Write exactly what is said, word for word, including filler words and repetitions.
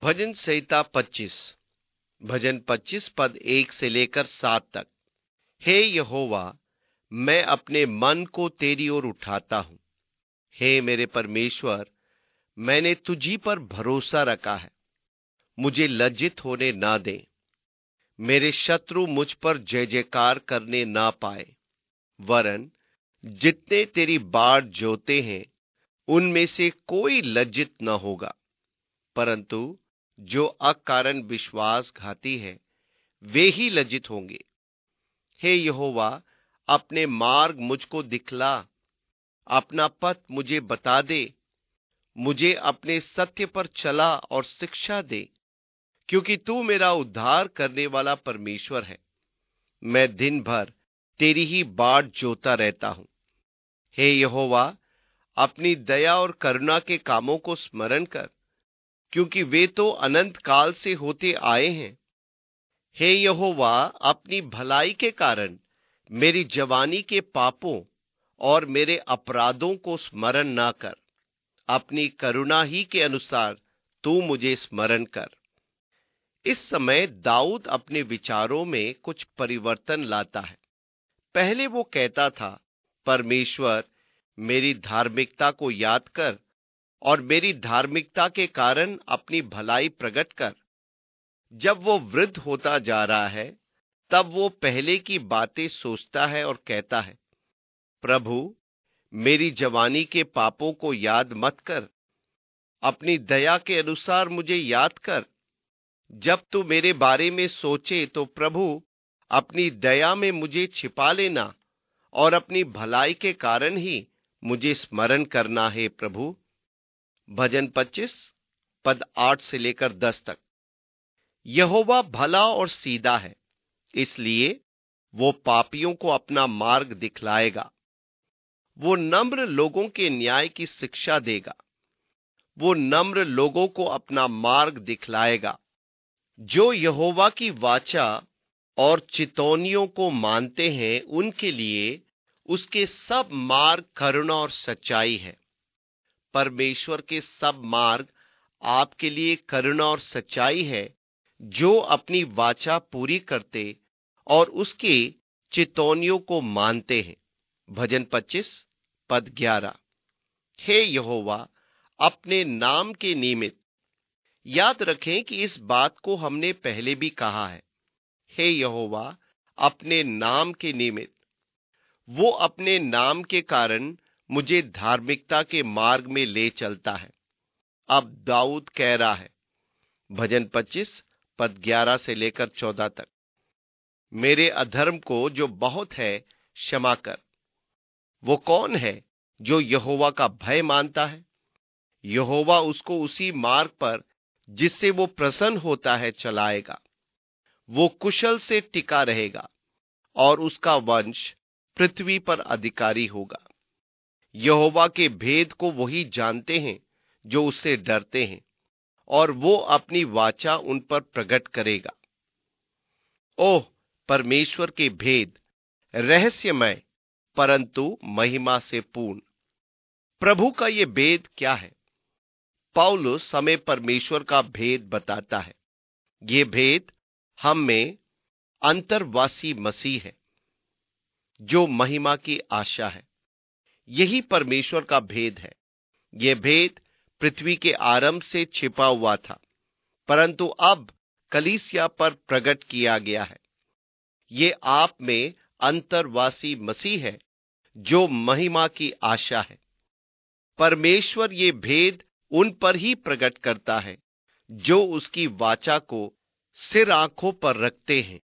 भजन संहिता पच्चीस। भजन पच्चीस पद एक से लेकर सात तक। हे यहोवा, मैं अपने मन को तेरी ओर उठाता हूं। हे मेरे परमेश्वर, मैंने तुझी पर भरोसा रखा है। मुझे लज्जित होने ना दे। मेरे शत्रु मुझ पर जय जयकार करने ना पाए। वरन जितने तेरी बाट जोते हैं उनमें से कोई लज्जित न होगा, परंतु जो अकारण विश्वासघाती है वे ही लज्जित होंगे। हे यहोवा, अपने मार्ग मुझको दिखला, अपना पथ मुझे बता दे। मुझे अपने सत्य पर चला और शिक्षा दे, क्योंकि तू मेरा उद्धार करने वाला परमेश्वर है। मैं दिन भर तेरी ही बाट जोता रहता हूं। हे यहोवा, अपनी दया और करुणा के कामों को स्मरण कर, क्योंकि वे तो अनंत काल से होते आए हैं। हे यहोवा, अपनी भलाई के कारण मेरी जवानी के पापों और मेरे अपराधों को स्मरण ना कर। अपनी करुणा ही के अनुसार तू मुझे स्मरण कर। इस समय दाऊद अपने विचारों में कुछ परिवर्तन लाता है। पहले वो कहता था, परमेश्वर, मेरी धार्मिकता को याद कर और मेरी धार्मिकता के कारण अपनी भलाई प्रकट कर। जब वो वृद्ध होता जा रहा है, तब वो पहले की बातें सोचता है और कहता है, प्रभु, मेरी जवानी के पापों को याद मत कर। अपनी दया के अनुसार मुझे याद कर। जब तू मेरे बारे में सोचे तो प्रभु, अपनी दया में मुझे छिपा लेना और अपनी भलाई के कारण ही मुझे स्मरण करना है प्रभु। भजन पच्चीस पद आठ से लेकर दस तक। यहोवा भला और सीधा है, इसलिए वो पापियों को अपना मार्ग दिखलाएगा। वो नम्र लोगों के न्याय की शिक्षा देगा। वो नम्र लोगों को अपना मार्ग दिखलाएगा। जो यहोवा की वाचा और चितौनियों को मानते हैं, उनके लिए उसके सब मार्ग करुणा और सच्चाई है। परमेश्वर के सब मार्ग आपके लिए करुणा और सच्चाई है, जो अपनी वाचा पूरी करते और उसके चितौनियों को मानते हैं। भजन पच्चीस पद ग्यारह। हे यहोवा, अपने नाम के निमित्त, याद रखें कि इस बात को हमने पहले भी कहा है। हे यहोवा, अपने नाम के निमित्त, वो अपने नाम के कारण मुझे धार्मिकता के मार्ग में ले चलता है। अब दाऊद कह रहा है, भजन पच्चीस पद ग्यारह से लेकर चौदह तक, मेरे अधर्म को जो बहुत है क्षमा कर। वो कौन है जो यहोवा का भय मानता है? यहोवा उसको उसी मार्ग पर जिससे वो प्रसन्न होता है चलाएगा। वो कुशल से टिका रहेगा और उसका वंश पृथ्वी पर अधिकारी होगा। यहोवा के भेद को वही जानते हैं जो उससे डरते हैं, और वो अपनी वाचा उन पर प्रकट करेगा। ओह, परमेश्वर के भेद रहस्यमय परंतु महिमा से पूर्ण। प्रभु का ये भेद क्या है? पौलुस हमें परमेश्वर का भेद बताता है। ये भेद हम में अंतर्वासी मसीह है, जो महिमा की आशा है। यही परमेश्वर का भेद है। यह भेद पृथ्वी के आरंभ से छिपा हुआ था, परंतु अब कलीसिया पर प्रकट किया गया है। ये आप में अंतर्वासी मसीह है, जो महिमा की आशा है। परमेश्वर ये भेद उन पर ही प्रकट करता है जो उसकी वाचा को सिर आंखों पर रखते हैं।